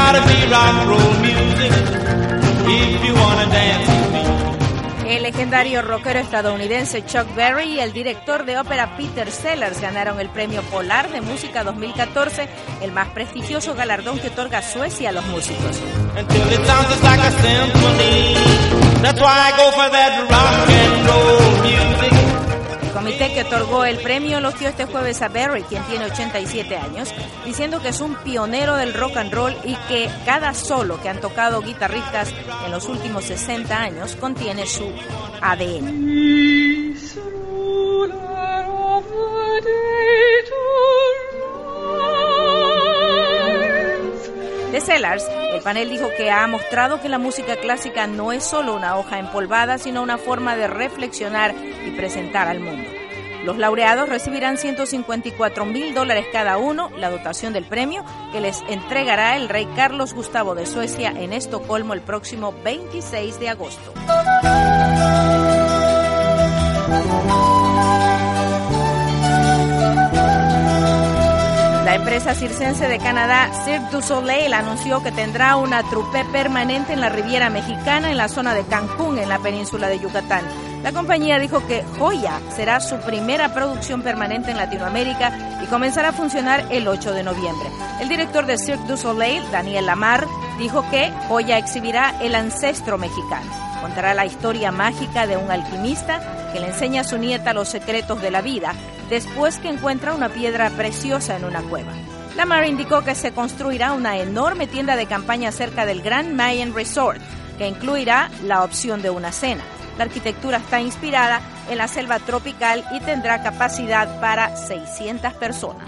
gotta be rock and roll music if you wanna dance with me. El legendario rockero estadounidense Chuck Berry y el director de ópera Peter Sellers ganaron el Premio Polar de Música 2014, el más prestigioso galardón que otorga Suecia a los músicos. Until it sounds just like a symphony. That's why I go for that rock and roll music. El comité que otorgó el premio elogió este jueves a Berry, quien tiene 87 años, diciendo que es un pionero del rock and roll y que cada solo que han tocado guitarristas en los últimos 60 años contiene su ADN. De Sellers, el panel dijo que ha mostrado que la música clásica no es solo una hoja empolvada, sino una forma de reflexionar y presentar al mundo. Los laureados recibirán $154,000 cada uno, la dotación del premio, que les entregará el rey Carlos Gustavo de Suecia en Estocolmo el próximo 26 de agosto. La empresa circense de Canadá, Cirque du Soleil, anunció que tendrá una troupe permanente en la Riviera Mexicana, en la zona de Cancún, en la península de Yucatán. La compañía dijo que Joya será su primera producción permanente en Latinoamérica y comenzará a funcionar el 8 de noviembre. El director de Cirque du Soleil, Daniel Lamar, dijo que Joya exhibirá el ancestro mexicano. Contará la historia mágica de un alquimista que le enseña a su nieta los secretos de la vida después que encuentra una piedra preciosa en una cueva. Lamar indicó que se construirá una enorme tienda de campaña cerca del Grand Mayan Resort, que incluirá la opción de una cena. La arquitectura está inspirada en la selva tropical y tendrá capacidad para 600 personas.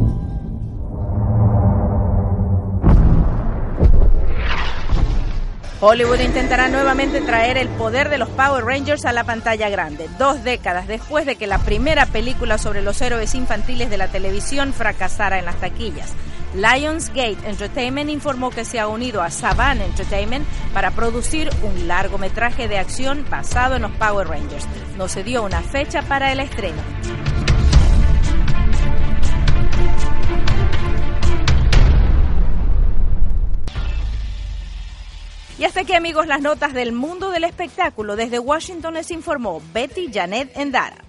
Hollywood intentará nuevamente traer el poder de los Power Rangers a la pantalla grande, 2 décadas después de que la primera película sobre los héroes infantiles de la televisión fracasara en las taquillas. Lionsgate Entertainment informó que se ha unido a Saban Entertainment para producir un largometraje de acción basado en los Power Rangers. No se dio una fecha para el estreno. Y hasta aquí, amigos, las notas del mundo del espectáculo. Desde Washington les informó Betty Janet Endara.